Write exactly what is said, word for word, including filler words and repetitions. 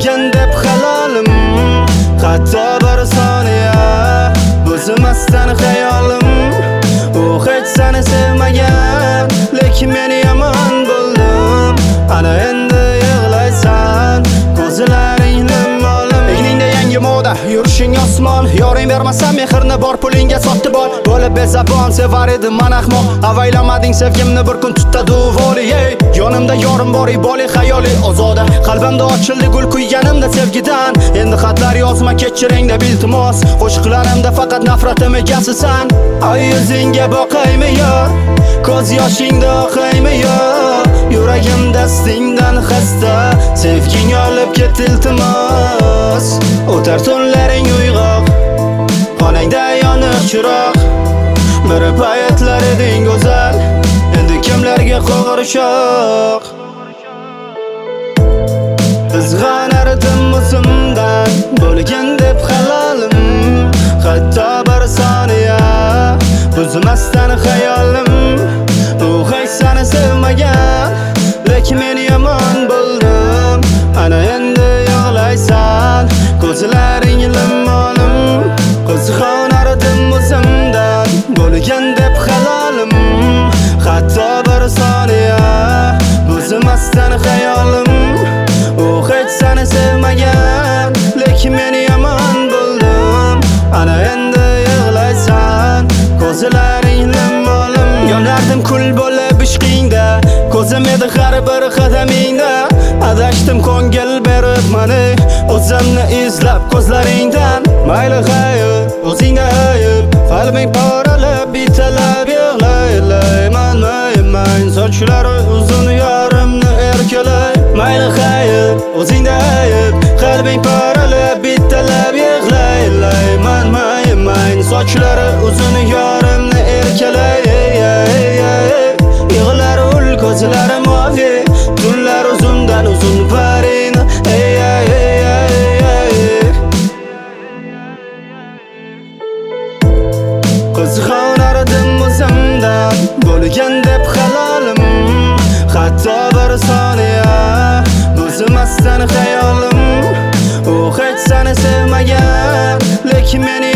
bo'lgan deb halolim, hatto bir soniya buzmasdan xayolim. U hech seni sevmagan, lekin men yomon bo'ldim. Ana endi yig'laysan, ko'zlaring limmolim. Egningda yangi moda, yurishing osmon. Yoring bermasa mehrni bor pulingga sotdi bol. Bo'lib bezabon sevar edim man ahmoq. Avaylamading sevgimni bir kun tutadi voli. Yonimda yorim bor, iboli xayoli ozoda. Qalbimda ochildi gul kuyganimda sevgidan. Endi xatlar yozma kechiring deb iltimos. Qo'shiqlarimda faqat nafratim egasisan. Ay yuzingga boqaymi yor, ko'z yoshingda oqaymi yor. Yuragim dastingdan xasta, sevging olib ket iltimos. O'tar tunlaring uyg'oq, xonangda yoniq chiroq. Bir paytlar eding go'zal, endi kimlarga qo'g'irchoq. Izg'anardim o'zimdan, bo'lgan deb halolim, hatto bir soniya buzmasdan xayolim. U hech seni sevmagan, lekin men yomon bo'ldim. Ana endi yig'laysan, ko'zlaring limmolim. Qizg'anardim o'zimdan, bo'lgan deb halolim, hatto bir soniya buzmasdan xayolim. U hech seni sevmagan, lekin men yomon bo'ldim. Ana endi yig'laysan, ko'zlaring limmolim. Yonardim kul bo'lib ishqingda, ko'zim edi har bir qadamingda. Adashdim ko'ngil berib mani, o'zimni izlab ko'zlaringdan. Mayli hayot, o'zingda ayb, qalbing poralab bitalab yig'layman. Mayman sochlari uzun yorimni erkalay. Mayli hayot, o'zingda ayb, qalbing poralab bitalab yig'layman. Mayman sochlari uzun yorimni erkalay. Yig'lar ul ko'zlari mavi, tunlar uzundan uzun parin. Qizg'anardim o'zimdan, bo'lgan deb halolim, hatto bir soniya buzmasdan xayolim. U hech seni sevmagan, lekin men